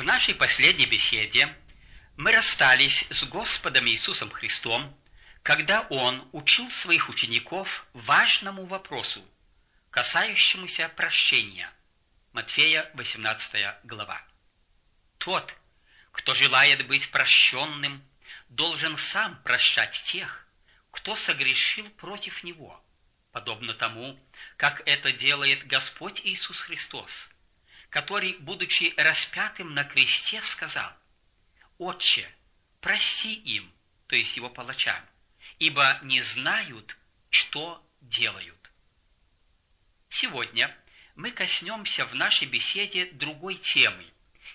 В нашей последней беседе мы расстались с Господом Иисусом Христом, когда Он учил своих учеников важному вопросу, касающемуся прощения. Матфея 18 глава. Тот, кто желает быть прощенным, должен сам прощать тех, кто согрешил против него, подобно тому, как это делает Господь Иисус Христос, который, будучи распятым на кресте, сказал: «Отче, прости им», то есть его палачам, «ибо не знают, что делают». Сегодня мы коснемся в нашей беседе другой темы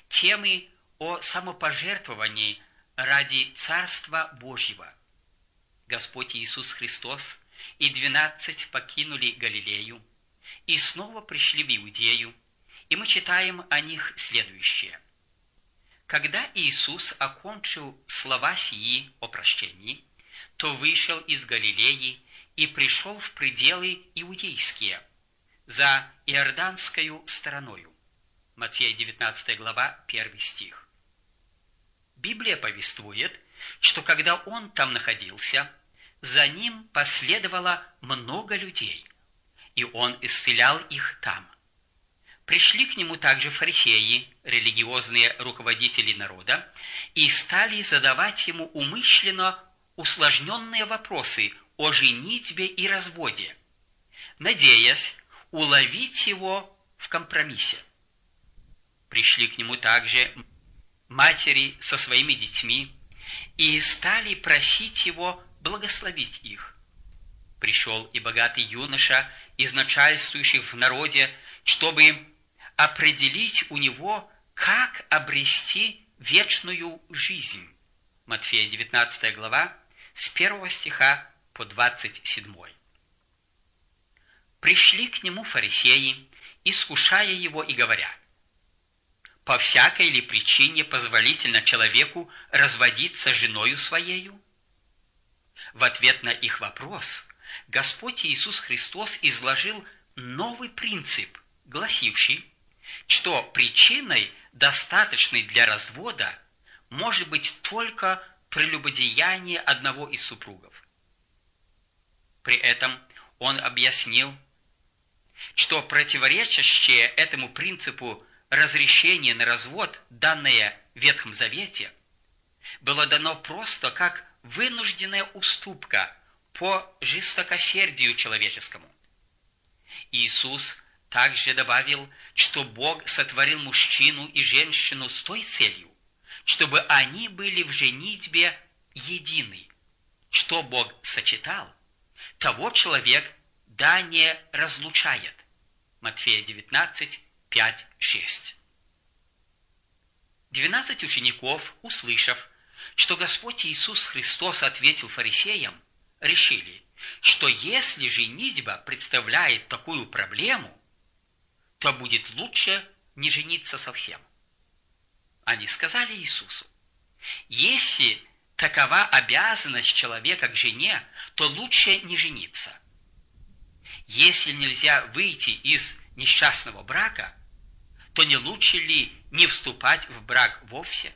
о самопожертвовании ради Царства Божьего. Господь Иисус Христос и 12 покинули Галилею и снова пришли в Иудею, и мы читаем о них следующее. Когда Иисус окончил слова сии о прощении, то вышел из Галилеи и пришел в пределы иудейские, за Иорданскою стороною. Матфея 19 глава, 1 стих. Библия повествует, что когда он там находился, за ним последовало много людей, и он исцелял их там. Пришли к нему также фарисеи, религиозные руководители народа, и стали задавать ему умышленно усложненные вопросы о женитьбе и разводе, надеясь уловить его в компромиссе. Пришли к нему также матери со своими детьми и стали просить его благословить их. Пришел и богатый юноша из начальствующих в народе, чтобы определить у него, как обрести вечную жизнь. Матфея 19 глава, с 1 стиха по 27. Пришли к нему фарисеи, искушая его и говоря: «По всякой ли причине позволительно человеку разводиться с женою своею?» В ответ на их вопрос Господь Иисус Христос изложил новый принцип, гласивший, что причиной, достаточной для развода, может быть только прелюбодеяние одного из супругов. При этом он объяснил, что противоречащее этому принципу разрешение на развод, данное в Ветхом Завете, было дано просто как вынужденная уступка по жестокосердию человеческому. Иисус также добавил, что Бог сотворил мужчину и женщину с той целью, чтобы они были в женитьбе едины. Что Бог сочетал, того человек да не разлучает. Матфея 19, 5, 6. 12 учеников, услышав, что Господь Иисус Христос ответил фарисеям, решили, что если женитьба представляет такую проблему, то будет лучше не жениться совсем. Они сказали Иисусу: «Если такова обязанность человека к жене, то лучше не жениться. Если нельзя выйти из несчастного брака, то не лучше ли не вступать в брак вовсе?»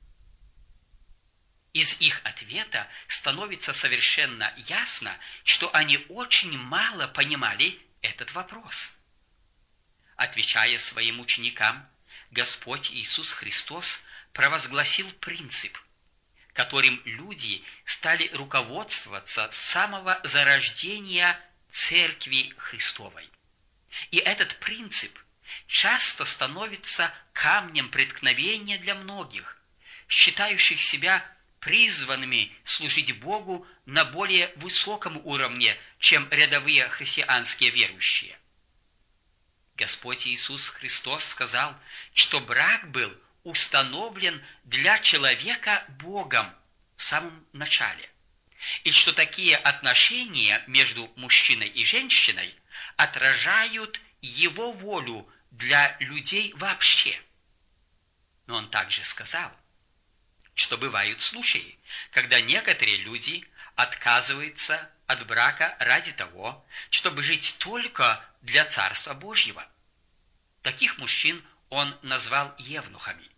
Из их ответа становится совершенно ясно, что они очень мало понимали этот вопрос. Отвечая своим ученикам, Господь Иисус Христос провозгласил принцип, которым люди стали руководствоваться с самого зарождения Церкви Христовой. И этот принцип часто становится камнем преткновения для многих, считающих себя призванными служить Богу на более высоком уровне, чем рядовые христианские верующие. Господь Иисус Христос сказал, что брак был установлен для человека Богом в самом начале, и что такие отношения между мужчиной и женщиной отражают Его волю для людей вообще. Но Он также сказал, что бывают случаи, когда некоторые люди отказываются от брака ради того, чтобы жить только для Царства Божьего. Таких мужчин он назвал евнухами.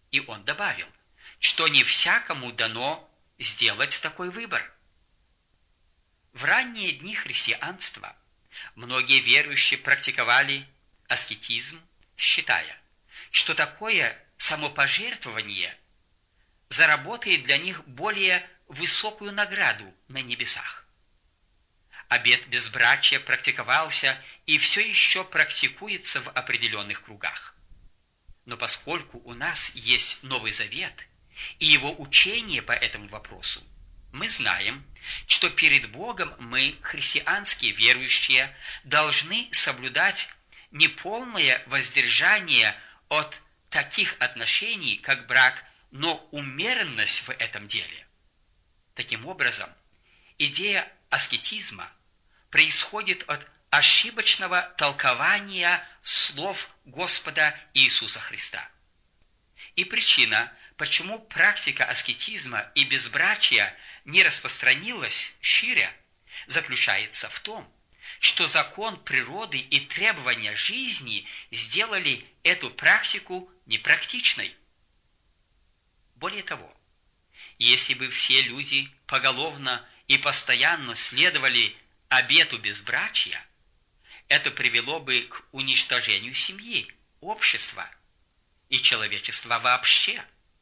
И он добавил, что не всякому дано сделать такой выбор. В ранние дни христианства многие верующие практиковали аскетизм, считая, что такое самопожертвование заработает для них более высокую награду на небесах. Обет безбрачия практиковался и все еще практикуется в определенных кругах. Но поскольку у нас есть Новый Завет и его учение по этому вопросу, мы знаем, что перед Богом мы, христианские верующие, должны соблюдать не полное воздержание от таких отношений, как брак, но умеренность в этом деле. Таким образом, идея аскетизма происходит от ошибочного толкования слов Господа Иисуса Христа. И причина, почему практика аскетизма и безбрачия не распространилась шире, заключается в том, что закон природы и требования жизни сделали эту практику непрактичной. Более того, если бы все люди поголовно и постоянно следовали обету безбрачия, это привело бы к уничтожению семьи, общества и человечества вообще.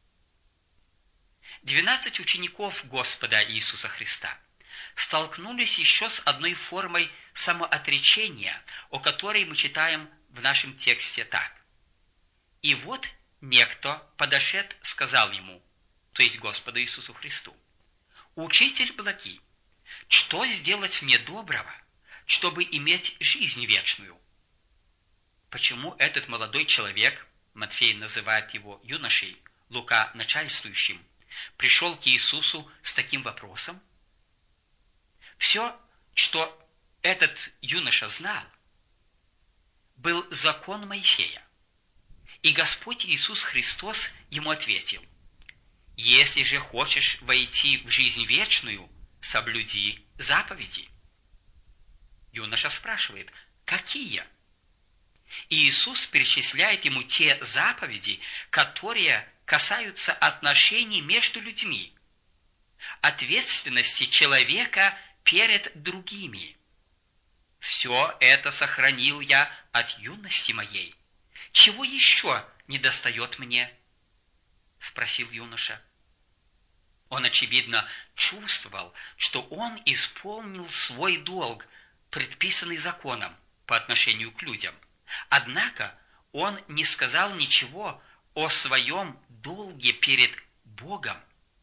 12 учеников Господа Иисуса Христа столкнулись еще с одной формой самоотречения, о которой мы читаем в нашем тексте так. «И вот некто, подошед, сказал ему, то есть Господу Иисусу Христу, «Учитель благий, что сделать мне доброго, чтобы иметь жизнь вечную?» Почему этот молодой человек, Матфей называет его юношей, Лука начальствующим, пришел к Иисусу с таким вопросом? Все, что этот юноша знал, был закон Моисея. И Господь Иисус Христос ему ответил: «Если же хочешь войти в жизнь вечную, соблюди заповеди». Юноша спрашивает: «Какие?» И Иисус перечисляет ему те заповеди, которые касаются отношений между людьми, ответственности человека перед другими. «Все это сохранил я от юности моей. Чего еще недостает мне?» – спросил юноша. Он, очевидно, чувствовал, что он исполнил свой долг, предписанный законом по отношению к людям. Однако он не сказал ничего о своем долге перед Богом.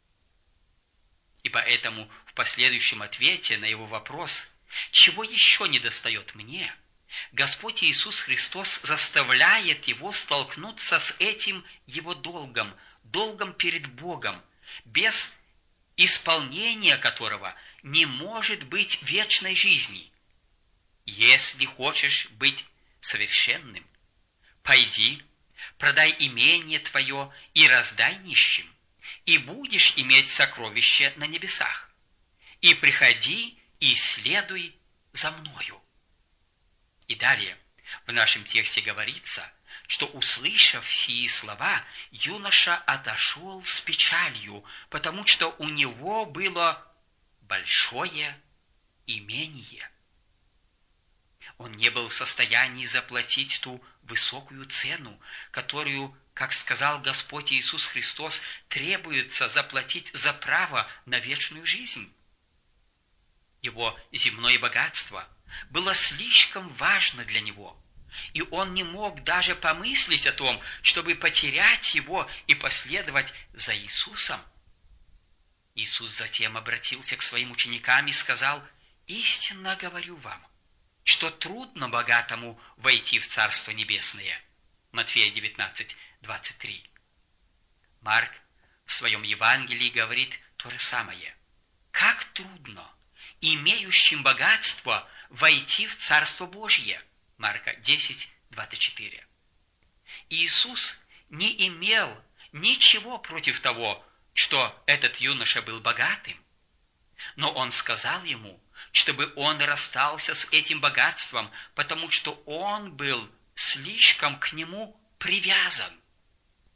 И поэтому в последующем ответе на его вопрос «Чего еще недостает мне?», Господь Иисус Христос заставляет его столкнуться с этим его долгом, долгом перед Богом, без исполнения которого не может быть вечной жизни. «Если хочешь быть совершенным, пойди, продай имение твое и раздай нищим, и будешь иметь сокровище на небесах. И приходи и следуй за мною». И далее в нашем тексте говорится, что, услышав сии слова, юноша отошел с печалью, потому что у него было большое имение. Он не был в состоянии заплатить ту высокую цену, которую, как сказал Господь Иисус Христос, требуется заплатить за право на вечную жизнь. Его земное богатство было слишком важно для него, и он не мог даже помыслить о том, чтобы потерять его и последовать за Иисусом. Иисус затем обратился к своим ученикам и сказал: «Истинно говорю вам, что трудно богатому войти в Царство Небесное». Матфея 19, 23. Марк в своем Евангелии говорит то же самое. Как трудно имеющим богатство войти в Царство Божье. Марка 10, 24. Иисус не имел ничего против того, что этот юноша был богатым, но Он сказал ему, чтобы он расстался с этим богатством, потому что он был слишком к нему привязан.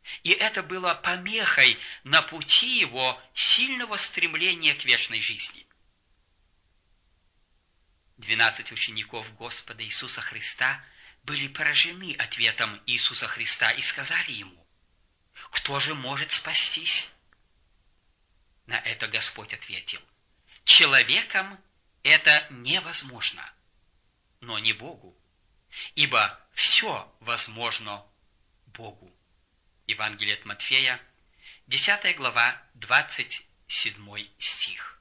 И это было помехой на пути его сильного стремления к вечной жизни. 12 учеников Господа Иисуса Христа были поражены ответом Иисуса Христа и сказали ему: «Кто же может спастись?» На это Господь ответил: «Человеком это невозможно, но не Богу, ибо все возможно Богу». Евангелие от Матфея, 10 глава, 27 стих.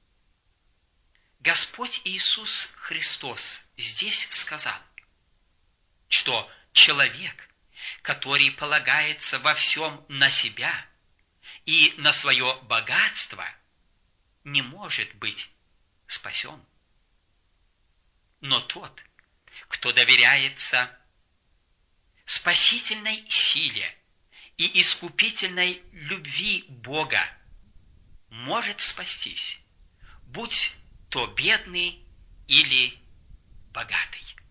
Господь Иисус Христос здесь сказал, что человек, который полагается во всем на себя и на свое богатство, не может быть спасен. Но тот, кто доверяется спасительной силе и искупительной любви Бога, может спастись, будь то бедный или богатый.